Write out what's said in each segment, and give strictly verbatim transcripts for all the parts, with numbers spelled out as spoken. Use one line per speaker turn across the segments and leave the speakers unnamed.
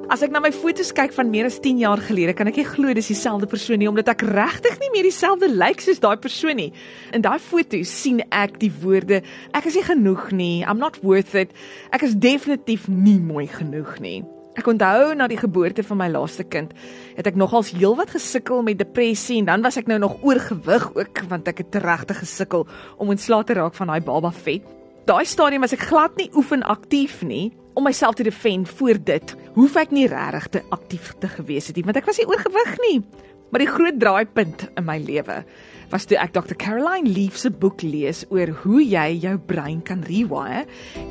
As ek na my foto's kyk van meer as tien jaar gelede, kan ek nie glo dis dieselfde persoon nie, omdat ek regtig nie meer dieselfde lyk soos daai persoon nie. In daai foto's sien ek die woorde, ek is nie genoeg nie, I'm not worth it, ek is definitief nie mooi genoeg nie. Ek onthou na die geboorte van my laaste kind, het ek nogals heelwat gesukkel met depressie, en dan was ek nou nog oorgewig ook, want ek het regtig gesukkel om ontslae te raak van daai baba vet. Daai stadium was ek glad nie oefen aktief nie, om myself te defend voor dit, hoef ek nie regtig te aktief te gewees het nie, want ek was nie oorgewig nie. Maar die groot draaipunt in my lewe was toe ek dokter Caroline Leaf se boek lees oor hoe jy jou brein kan rewire,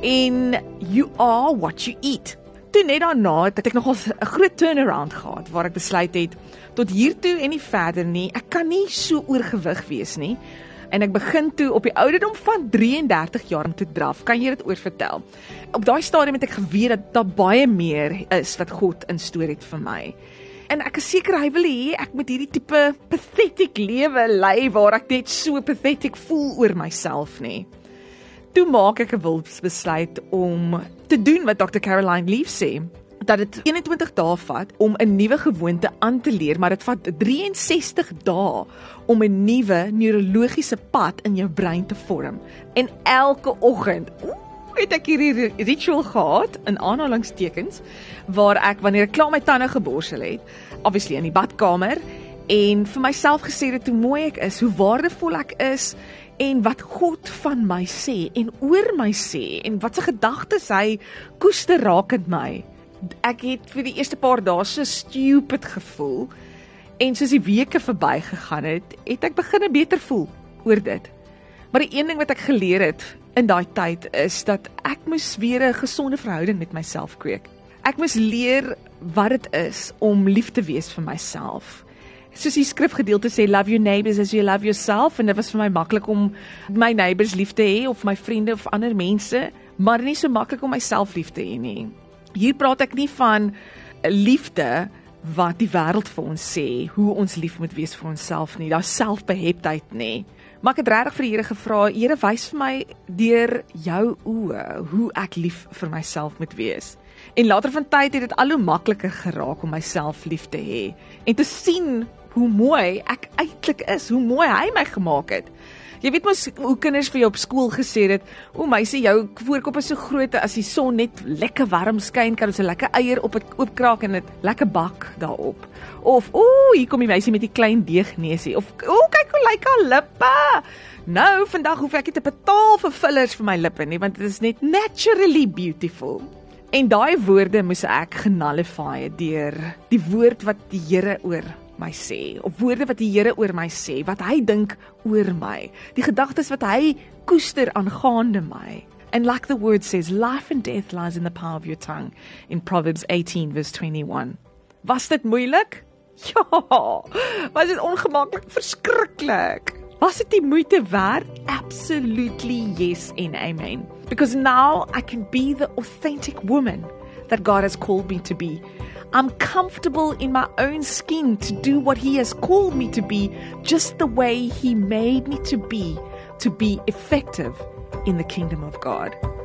en you are what you eat. Toe net daarna het ek nogal 'n groot turnaround gehad, waar ek besluit het, tot hiertoe en nie verder nie, ek kan nie so oorgewig wees nie, en ek begin toe op die ouderdom van drie en dertig jaar om te draf, kan jy dit oor vertel? Op daai stadium het ek geweet dat daar baie meer is wat God in stoor het vir my. En ek is seker hy wil hê ek moet hierdie tipe pathetic lewe lei, waar ek net so pathetic voel oor myself nie. Toe maak ek 'n wilsbesluit om te doen wat dokter Caroline Leaf sê, dat dit eenentwintig dae vat om 'n nuwe gewoonte aan te leer, maar dit vat drie en sestig dae om 'n nuwe neurologiese pad in jou brein te vorm. En elke oggend, oeh, het ek hierdie ritual gehad, in aanhalingstekens, waar ek, wanneer ek klaar my tande geborsel het, obviously in die badkamer, en vir myself gesê het hoe mooi ek is, hoe waardevol ek is, en wat God van my sê, en oor my sê, en wat sy gedagtes hy koester rakend my. Ek het vir die eerste paar dae so stupid gevoel, en soos die weke verby gegaan het, het ek begin beter voel oor dit. Maar die een ding wat ek geleer het in daai tyd is dat ek moes weer 'n gesonde verhouding met myself kweek. Ek moes leer wat dit is om lief te wees vir myself. Soos die skrifgedeelte sê, love your neighbors as you love yourself, en dit was vir my maklik om my neighbors lief te hê, of my vriende of ander mense, maar nie so maklik om myself lief te hê nie. Hier praat ek nie van liefde wat die wêreld vir ons sê, hoe ons lief moet wees vir onsself nie, daar selfbeheptheid nie. Maar ek het regtig vir die Here gevra, Here, wys vir my deur jou oë hoe ek lief vir myself moet wees. En later van tyd het dit al hoe makliker geraak om myself lief te hê en te sien hoe mooi ek eintlik is, hoe mooi hy my gemaak het. Jy weet mos hoe kinders vir jou op skool gesê het, o meisie, jou voorkop is so groot, as die son net lekker warm skyn, kan ons 'n lekker eier op het oopkraak en dit lekker bak daarop. Of, o, hier kom die meisie met die klein deegneusie, of, o, kyk hoe lyk haar lippe. Nou, vandag hoef ek nie te betaal vir fillers vir my lippe nie, want dit is net naturally beautiful. En daai woorde moes ek genullify deur die woord wat die Here oor my sê, of woorde wat die Here oor my sê, wat hy dink oor my, die gedagtes wat hy koester aangaande my. And like the word says, life and death lies in the power of your tongue, in Proverbs eighteen verse twenty-one. Was dit moeilik? Ja, was dit ongemaklik, verskriklik. Was dit die moeite werd? Absolutely yes and amen. Because now I can be the authentic woman that God has called me to be. I'm comfortable in my own skin to do what He has called me to be, just the way He made me to be, to be effective in the kingdom of God.